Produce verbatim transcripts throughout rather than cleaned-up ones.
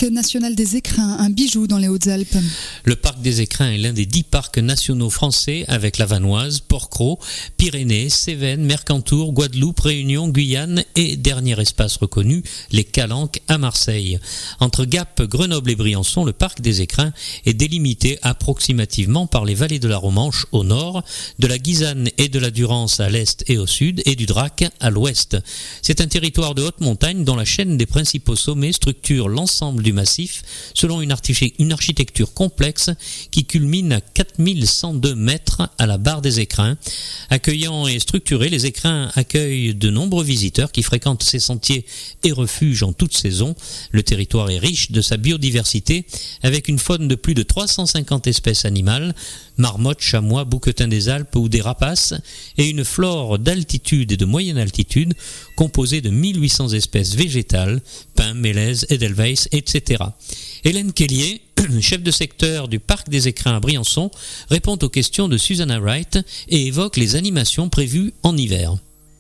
national des Écrins, un bijou dans les Hautes-Alpes. Le parc des Écrins est l'un des dix parcs nationaux français avec la Vanoise, Porquerolles, Pyrénées, Cévennes, Mercantour, Guadeloupe, Réunion, Guyane et dernier espace reconnu, les Calanques à Marseille. Entre Gap, Grenoble et Briançon, le parc des Écrins est délimité approximativement par les vallées de la Romanche au nord, de la Guisane et de la Durance à l'est et au sud et du Drac à l'ouest. C'est un territoire de haute montagne dont la chaîne des principaux sommets structure l'ensemble du massif selon une, archi- une architecture complexe qui culmine à quatre mille cent deux mètres à la barre des Écrins. Accueillant et structurés, les Écrins accueillent de nombreux visiteurs qui fréquentent ces sentiers et refuges en toute saison. Le territoire est riche de sa biodiversité avec une faune de plus de trois cent cinquante espèces animales, marmottes, chamois, bouquetins des Alpes ou des rapaces, et une flore d'altitude et de moyenne altitude composée de mille huit cents espèces végétales, pins, mélèzes, edelweiss, et cetera. Hélène Kellier, chef de secteur du parc des Écrins à Briançon, répond aux questions de Susanna Wright et évoque les animations prévues en hiver.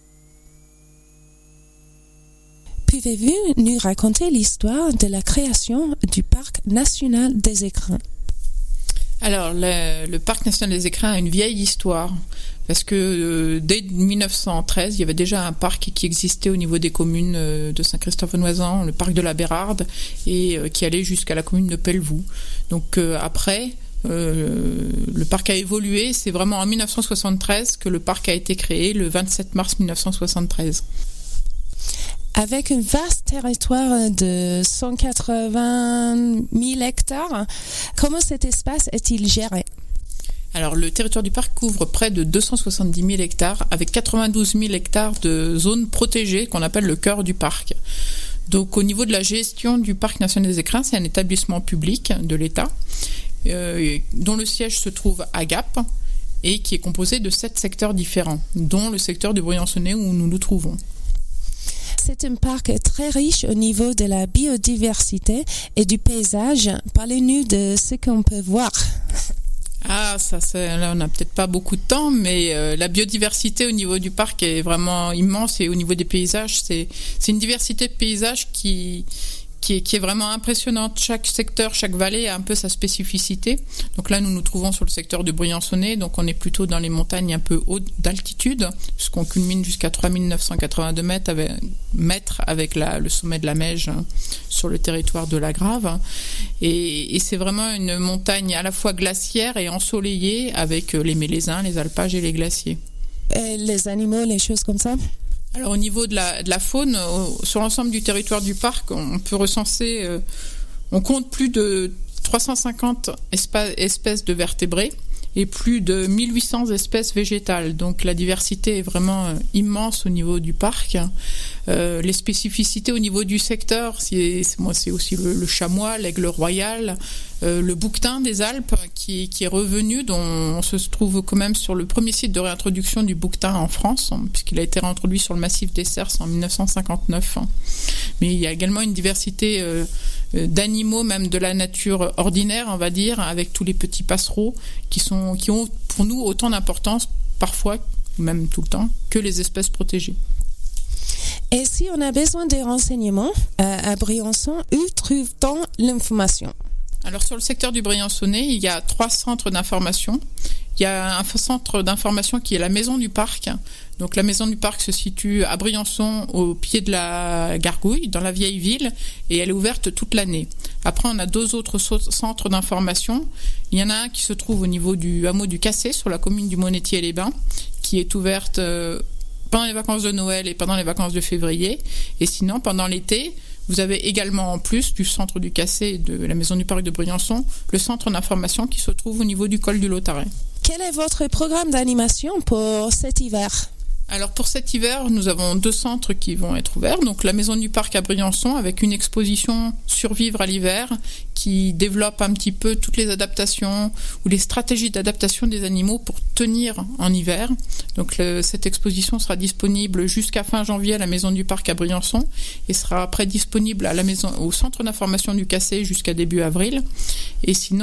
Pouvez-vous nous raconter l'histoire de la création du parc national des Écrins ? Alors, le, le parc national des Écrins a une vieille histoire, parce que euh, dès dix-neuf cent treize, il y avait déjà un parc qui existait au niveau des communes euh, de Saint-Christophe-Noisan, le parc de la Bérarde, et euh, qui allait jusqu'à la commune de Pelvoux. Donc euh, après, euh, le parc a évolué, c'est vraiment en dix-neuf cent soixante-treize que le parc a été créé, le vingt-sept mars dix-neuf cent soixante-treize. Avec un vaste territoire de cent quatre-vingt mille hectares, comment cet espace est-il géré ? Alors, le territoire du parc couvre près de deux cent soixante-dix mille hectares, avec quatre-vingt-douze mille hectares de zones protégées qu'on appelle le cœur du parc. Donc, au niveau de la gestion du parc national des Écrins, c'est un établissement public de l'État, euh, dont le siège se trouve à Gap et qui est composé de sept secteurs différents, dont le secteur du Briançonnais où nous nous trouvons. C'est un parc très riche au niveau de la biodiversité et du paysage. Parlez-nous de ce qu'on peut voir. Ah, ça, c'est, là, on n'a peut-être pas beaucoup de temps, mais euh, la biodiversité au niveau du parc est vraiment immense et au niveau des paysages, c'est, c'est une diversité de paysages qui, qui est, qui est vraiment impressionnante. Chaque secteur, chaque vallée a un peu sa spécificité. Donc là, nous nous trouvons sur le secteur de Briançonnais, donc on est plutôt dans les montagnes un peu hautes d'altitude, puisqu'on culmine jusqu'à trois mille neuf cent quatre-vingt-deux mètres avec, mètres avec la, le sommet de la Meige hein, sur le territoire de la Grave. Et, et c'est vraiment une montagne à la fois glaciaire et ensoleillée avec les mélésins, les alpages et les glaciers. Et les animaux, les choses comme ça ? Alors au niveau de la, de la faune, au, sur l'ensemble du territoire du parc, on peut recenser, euh, on compte plus de trois cent cinquante espa- espèces de vertébrés et plus de mille huit cents espèces végétales. Donc la diversité est vraiment euh, immense au niveau du parc. Euh, les spécificités au niveau du secteur, c'est, c'est, moi, c'est aussi le, le chamois, l'aigle royal, euh, le bouquetin des Alpes qui, qui est revenu, dont on se trouve quand même sur le premier site de réintroduction du bouquetin en France, hein, puisqu'il a été réintroduit sur le massif des Cerces en dix-neuf cent cinquante-neuf. Hein. Mais il y a également une diversité euh, d'animaux, même de la nature ordinaire, on va dire, avec tous les petits passereaux qui, sont, qui ont pour nous autant d'importance, parfois, même tout le temps, que les espèces protégées. Et si on a besoin de renseignements euh, à Briançon, où trouve-t-on l'information ? Alors sur le secteur du Briançonnais, il y a trois centres d'information. Il y a un centre d'information qui est la Maison du Parc. Donc la Maison du Parc se situe à Briançon, au pied de la Gargouille, dans la vieille ville, et elle est ouverte toute l'année. Après, on a deux autres centres d'information. Il y en a un qui se trouve au niveau du hameau du Cassé, sur la commune du Monétier-les-Bains, qui est ouverte euh, pendant les vacances de Noël et pendant les vacances de février. Et sinon, pendant l'été, vous avez également, en plus du centre du Cassé et de la Maison du Parc de Briançon, le centre d'information qui se trouve au niveau du col du Lautaret. Quel est votre programme d'animation pour cet hiver ? Alors pour cet hiver, nous avons deux centres qui vont être ouverts. Donc la Maison du Parc à Briançon avec une exposition Survivre à l'hiver qui développe un petit peu toutes les adaptations ou les stratégies d'adaptation des animaux pour tenir en hiver. Donc le, cette exposition sera disponible jusqu'à fin janvier à la Maison du Parc à Briançon et sera après disponible à la maison, au centre d'information du Cassé jusqu'à début avril. Et sinon,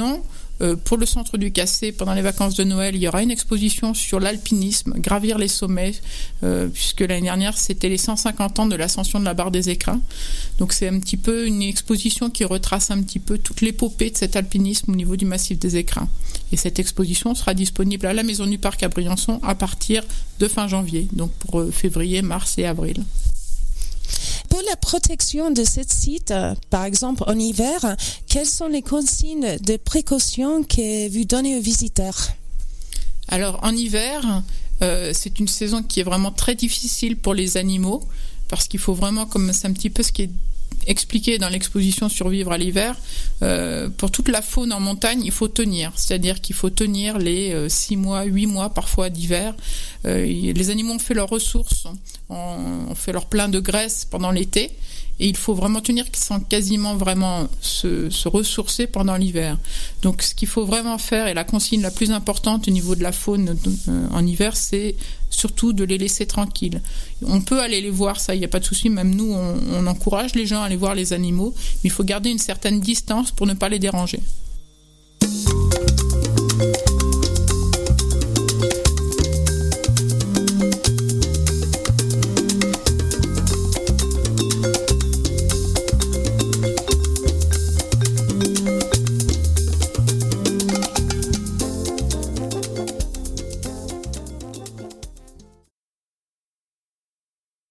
Euh, pour le centre du Cassé, pendant les vacances de Noël, il y aura une exposition sur l'alpinisme, gravir les sommets, euh, puisque l'année dernière, c'était les cent cinquante ans de l'ascension de la barre des Écrins. Donc c'est un petit peu une exposition qui retrace un petit peu toute l'épopée de cet alpinisme au niveau du massif des Écrins. Et cette exposition sera disponible à la Maison du Parc à Briançon à partir de fin janvier, donc pour euh, février, mars et avril. Pour la protection de ce site, par exemple en hiver, quelles sont les consignes de précaution que vous donnez aux visiteurs ? Alors en hiver, euh, c'est une saison qui est vraiment très difficile pour les animaux, parce qu'il faut vraiment, comme c'est un petit peu ce qui est expliqué dans l'exposition Survivre à l'hiver, euh, pour toute la faune en montagne, il faut tenir. C'est-à-dire qu'il faut tenir les euh, six mois, huit mois parfois d'hiver. Euh, les animaux ont fait leurs ressources, ont, ont fait leur plein de graisse pendant l'été. Et il faut vraiment tenir sans quasiment vraiment se, se ressourcer pendant l'hiver. Donc ce qu'il faut vraiment faire, et la consigne la plus importante au niveau de la faune euh, en hiver, c'est surtout de les laisser tranquilles. On peut aller les voir, ça, il n'y a pas de souci. Même nous, on, on encourage les gens à aller voir les animaux, mais il faut garder une certaine distance pour ne pas les déranger.